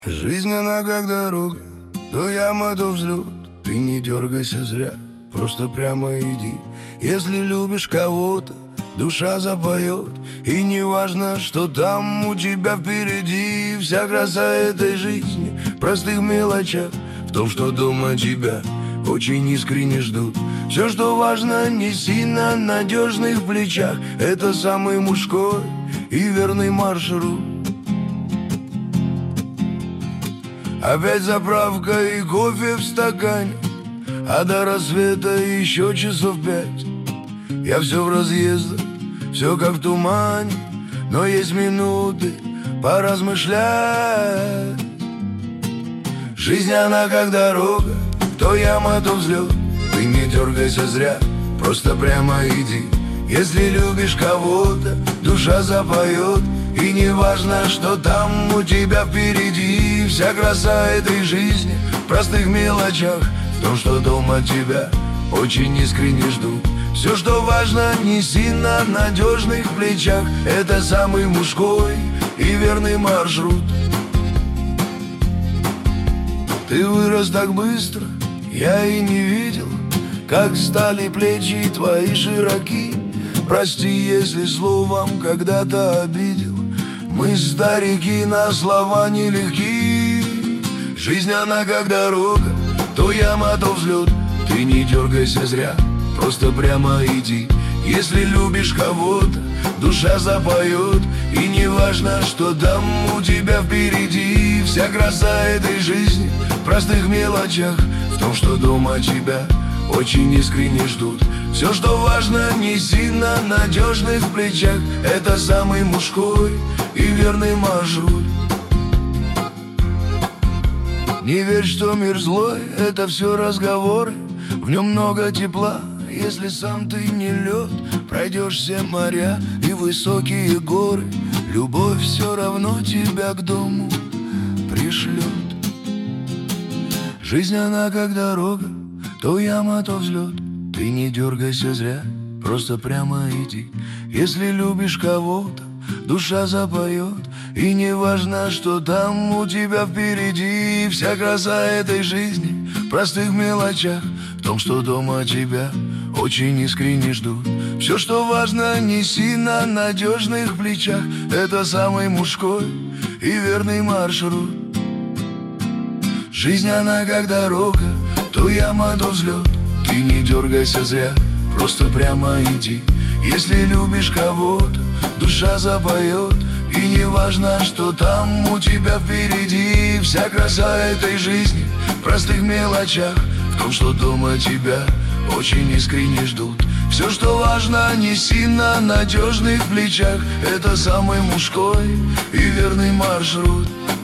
Жизнь она как дорога, то яма, то взлет. Ты не дергайся зря, просто прямо иди. Если любишь кого-то, душа запоет. И не важно, что там у тебя впереди. Вся краса этой жизни в простых мелочах, в том, что дома тебя очень искренне ждут. Все, что важно, неси на надежных плечах. Это самый мужской и верный маршрут. Опять заправка и кофе в стакане, а до рассвета еще часов 5. Я все в разъездах, все как в тумане, но есть минуты поразмышлять. Жизнь она как дорога, то яма, то взлет. Ты не дергайся зря, просто прямо иди. Если любишь кого-то, душа запоет. И не важно, что там у тебя впереди. Вся краса этой жизни в простых мелочах, в том, что дома тебя очень искренне ждут. Все, что важно, неси на надежных плечах. Это самый мужской и верный маршрут. Ты вырос так быстро, я и не видел, как стали плечи твои широки. Прости, если словом когда-то обидел. Мы старики, на слова нелегки. Жизнь она как дорога, то яма, то взлет. Ты не дергайся зря, просто прямо иди. Если любишь кого-то, душа запоет. И не важно, что там у тебя впереди. Вся краса этой жизни в простых мелочах, в том, что дома тебя очень искренне ждут. Все, что важно, неси на надежных плечах. Это самый мужской и верный маршрут. Не верь, что мир злой, это все разговоры. В нем много тепла, если сам ты не лед. Пройдешь все моря и высокие горы. Любовь все равно тебя к дому пришлет. Жизнь она как дорога, то яма, то взлет. Ты не дергайся зря, просто прямо иди. Если любишь кого-то, душа запоет. И не важно, что там у тебя впереди. Вся краса этой жизни в простых мелочах, в том, что дома тебя очень искренне ждут. Все, что важно, неси на надежных плечах. Это самый мужской и верный маршрут. Жизнь она как дорога, то яма, то взлет. Ты не дергайся зря, просто прямо иди. Если любишь кого-то, душа запоет. И не важно, что там у тебя впереди. Вся краса этой жизни в простых мелочах, в том, что дома тебя очень искренне ждут. Все, что важно, неси на надежных плечах. Это самый мужской и верный маршрут.